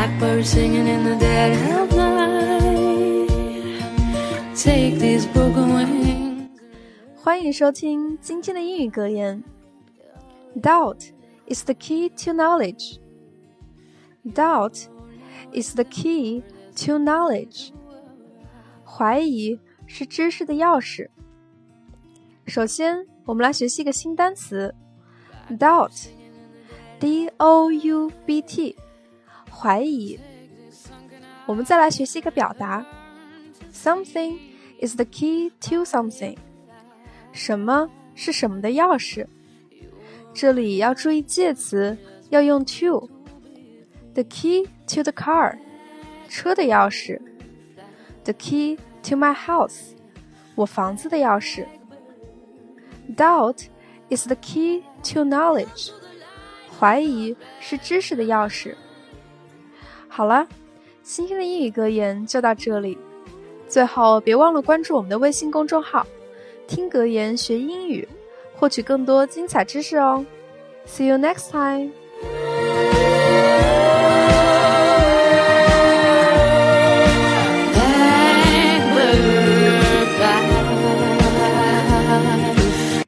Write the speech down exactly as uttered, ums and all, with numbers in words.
blackbird singing in the dead of night. Take these broken wings. 欢迎收听今天的英语格言。Doubt is the key to knowledge. Doubt is the key to knowledge. 怀疑是知识的钥匙。首先，我们来学习一个新单词 doubt D O U B T 怀疑。我们再来学习一个表达 Something is the key to something 什么是什么的钥匙。这里要注意介词要用 to The key to the car 车的钥匙 The key to my house 我房子的钥匙。 Doubt is the key to knowledge 怀疑是知识的钥匙。好了，今天的英语格言就到这里。最后别忘了关注我们的微信公众号听格言学英语，获取更多精彩知识哦。See you next time!